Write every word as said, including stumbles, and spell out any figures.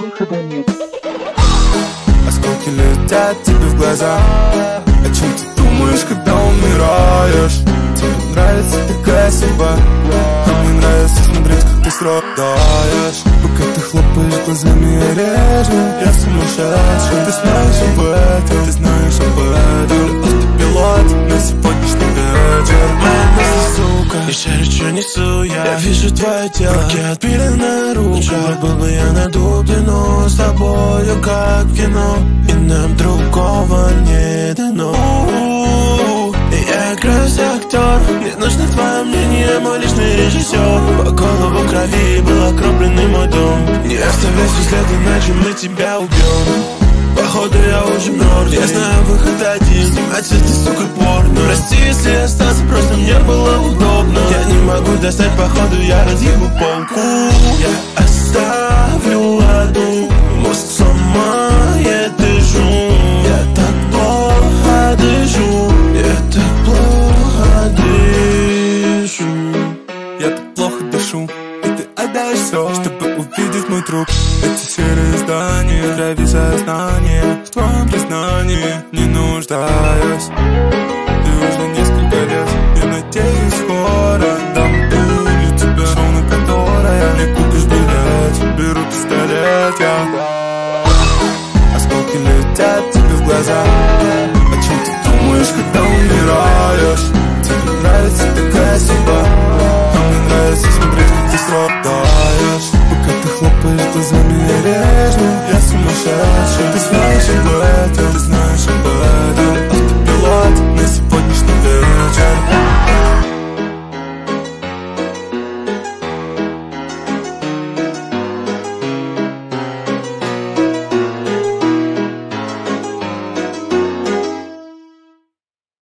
выхода нет. Осколки летят тебе в глаза. О чем ты думаешь, когда умираешь? Тебе нравится такая судьба, а мне нравится смотреть, как ты страдаешь. Пока ты хлопаешь глазами, я режу. Я сумасшедший, ты знаешь об этом. Ты знаешь об этом. Автопилот на сегодняшний вечер. Моя мысль, сука, еще речью несу я. Я вижу твое тело, руки отпилены рука. Жаль, был бы я найду длину с тобою, как кино, и нам другого не дано. Я играюсь актер, мне нужно твое мнение, мой личный режиссер. По голову крови был окропленный мой дом. Не оставляйся след, иначе мы тебя убьем. Походу я уже мертв, я знаю выход один. Снимать это, сука, порно. Прости, если остался, просто мне было удобно. Я не могу достать, походу я разъебу полку. Я оставлю одну, мозг сломает и жу. Я так плохо дышу, я так плохо дышу. Я так плохо дышу, и ты отдаешь все, чтобы увидеть мой труп. Эти серые здания, в крови сознание. В твоем признании не нуждаюсь. Ты уже несколько лет, я надеюсь, скоро дам пулю тебе, шоу, на которое не купишь билет. Беру пистолет, я. Осколки летят тебе в глаза. О чем ты думаешь, когда умираешь? Тебе нравится такая судьба, а мне нравится смотреть, как ты страдаешь. Пока ты хлопаешь глазами, я режу. Я сумасшедший, ты знаешь об этом.